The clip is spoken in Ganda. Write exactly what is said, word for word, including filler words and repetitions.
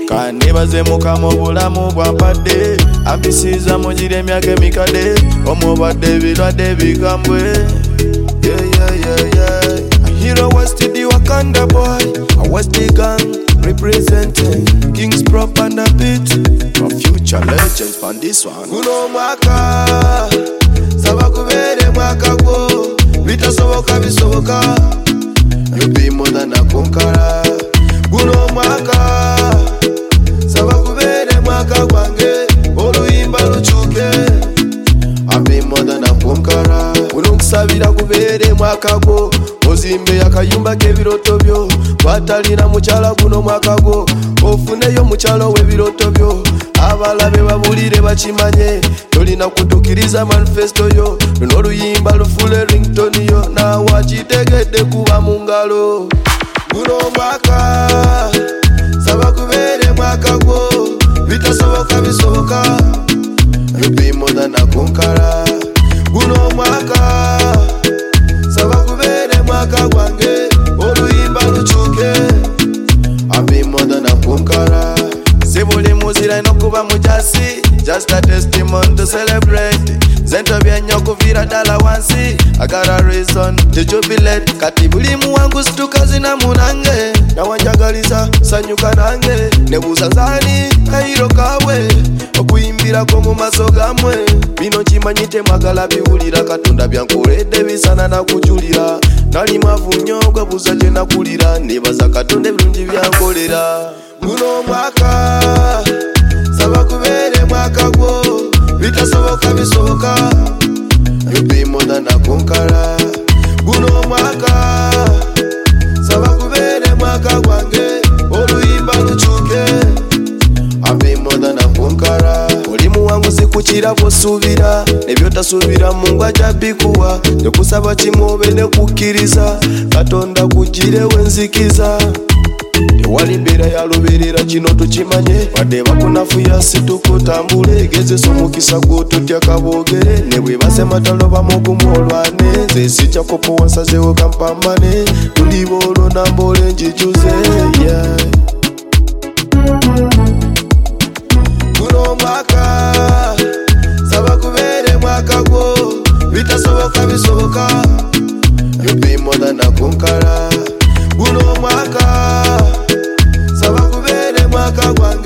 Kanibaze mukama obulamu bwampadde ambisiza mugire emyaka emikadde omubadde birwadde bigambwe. Yeah, yeah, yeah, yeah. A hero was to the Wakanda boy, I was the gang representing Kings Prop and a beat for future legends from this one. Guno mwaka saba kubere mwaka gwo bitasoboka bisoboka, you'll be more than a conqueror. Guno mwaka saba kubere mwaka gwange oluyimba luchuke, I'll be more than a conqueror. Unokusabira kubere mwaka gwo ozimbe akayumba k'ebiroto byo, watalina mukyala guno mwaka gwo ofuneyo mukyalo w'ebiroto byo, abalabe babulire bakimanye tolina kutukiriza manifesto yo, luno oluyimba lufule ringtone yo nawe akitegedde kuba mu ngalo. Guno mwaka saba kubere mwaka gwo bitasoboka bisoboka, you'll be more than a conqueror. Guno mwaka saba kubere mwaka gwange oluyimba luchuke, I'll be more than a conqueror. Sibuli muzira inokuba mujasi, just a testimony to celebrate. Zento byenyo kuvira dala wansi, I got a reason to jubilate. Kati buli muwangu situkazina munange, na wanjagaliza sanyuka nange, nebuza zani kairo kawe okuyimbira ko mu maso gamwe. Bino kimanyite magala biwulira Katonda byankoledde bisana na kujulira, nali mwavu nnyo gwebuza gye nakulira, nebaza Katonda ebirungi byankolera. Guno mwaka saba kubere mwaka gwo bitasoboka bisoboka, you'll be more than a conqueror. Guno mwaka saba kubere mwaka gwange oluyimba luchuke, I'll be more than a conqueror. Oli muwangu sikukira bw'osuubira, nebyotasuubira Mungu ajja bikuwa, tekusaba kimu obe ne kukkiriza, Katonda kugire wenzikiza. Tewali mbeera yalubeerera kino tukimanye, wadde bakunafuya situkutambule, gezesa omukisa gw'otutya kaboogere, ne bwe basema talobamu ogumwolwane, nze sijja kukuwa nsazeewo kampambane, tuli boolo nambole njijuze. Yeah. Guno mwaka saba kubere mwaka gwo bitasoboka bisoboka, you'll be more than a conqueror. Guno mwaka saba kubere mwaka gwange